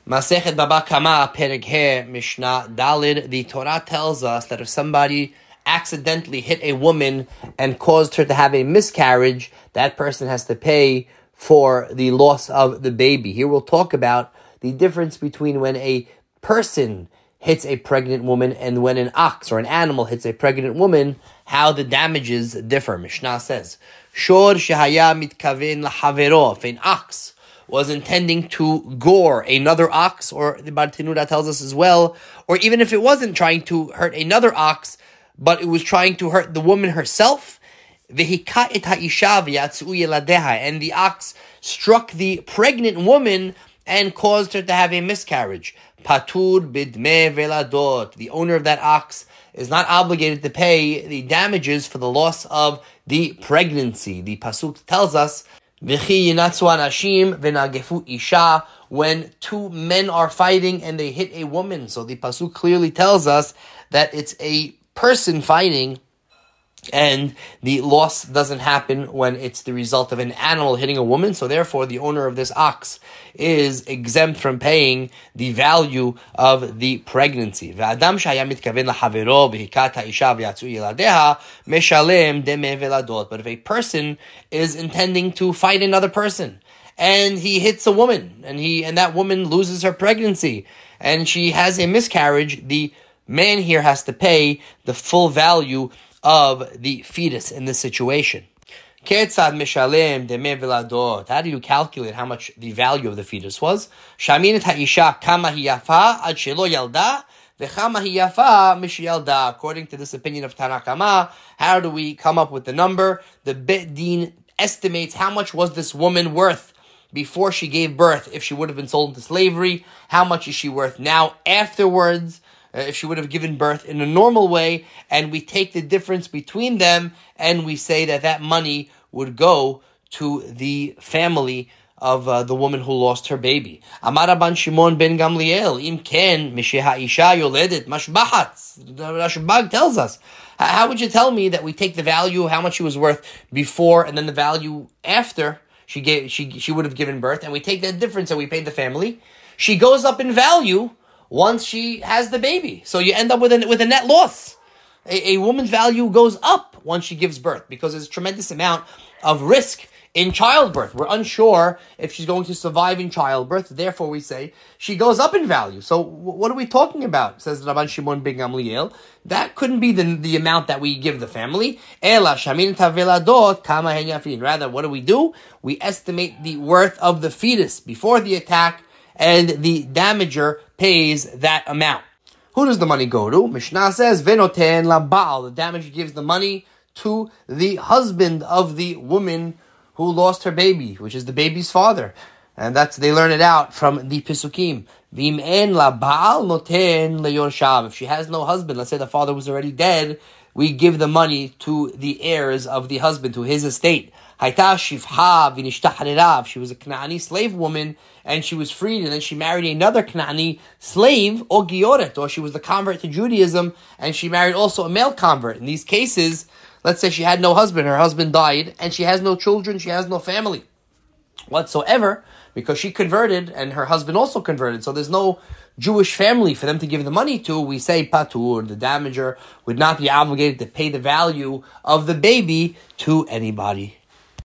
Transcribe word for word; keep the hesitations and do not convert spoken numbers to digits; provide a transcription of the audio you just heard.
Masechet Baba Kama, Perek He, Mishnah Dalid, the Torah tells us that if somebody accidentally hit a woman and caused her to have a miscarriage, that person has to pay for the loss of the baby. Here we'll talk about the difference between when a person hits a pregnant woman and when an ox or an animal hits a pregnant woman, how the damages differ. Mishnah says, Shor shehaya mitkaven lahavero, if an ox was intending to gore another ox, or the Bartenura tells us as well, or even if it wasn't trying to hurt another ox, but it was trying to hurt the woman herself, vehika et ha'isha v'yatzu yeladeha, and the ox struck the pregnant woman and caused her to have a miscarriage. Patur bidme veladot, the owner of that ox is not obligated to pay the damages for the loss of the pregnancy. The pasuk tells us, V'chi yinatzu anashim v'nagefu isha, when two men are fighting and they hit a woman. So the pasuk clearly tells us that it's a person fighting, and the loss doesn't happen when it's the result of an animal hitting a woman. So therefore, the owner of this ox is exempt from paying the value of the pregnancy. But if a person is intending to fight another person, and he hits a woman, and he and that woman loses her pregnancy, and she has a miscarriage, the man here has to pay the full value of the fetus in this situation. How do you calculate how much the value of the fetus was? According to this opinion of Tanakama, how do we come up with the number? The Bet Din estimates how much was this woman worth before she gave birth, if she would have been sold into slavery. How much is she worth now afterwards, if she would have given birth in a normal way, and we take the difference between them, and we say that that money would go to the family of uh, the woman who lost her baby. Amar Rabban Shimon ben Gamliel, Im ken misheha isha yoledet mashbachat. Rashbag tells us, how would you tell me that we take the value of how much she was worth before, and then the value after she gave she she would have given birth, and we take that difference and we pay the family? She goes up in value once she has the baby. So you end up with a, with a net loss. A, a woman's value goes up once she gives birth because there's a tremendous amount of risk in childbirth. We're unsure if she's going to survive in childbirth. Therefore, we say she goes up in value. So w- what are we talking about? Says Rabban Shimon ben Gamliel. That couldn't be the, the amount that we give the family. Rather, what do we do? We estimate the worth of the fetus before the attack, and the damager pays that amount. Who does the money go to? Mishnah says, Venoten labal. The damager gives the money to the husband of the woman who lost her baby, which is the baby's father. And that's, they learn it out from the Pisukim. Vim en labal noten leyorshav. If she has no husband, let's say the father was already dead, we give the money to the heirs of the husband, to his estate. Hayta shivha v'nishtaharav. She was a Knaani slave woman, and she was freed, and then she married another Knaani slave, or gioret, or she was the convert to Judaism, and she married also a male convert. In these cases, let's say she had no husband, her husband died, and she has no children, she has no family whatsoever, because she converted, and her husband also converted, so there's no Jewish family for them to give the money to. We say patur, the damager would not be obligated to pay the value of the baby to anybody.